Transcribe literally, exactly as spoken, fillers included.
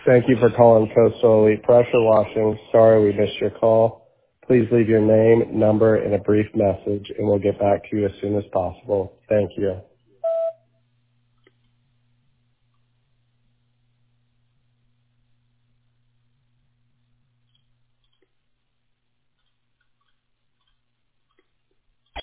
Thank you for calling Coastal Elite Pressure Washing. Sorry we missed your call. Please leave your name, number, and a brief message, and we'll get back to you as soon as possible. Thank you.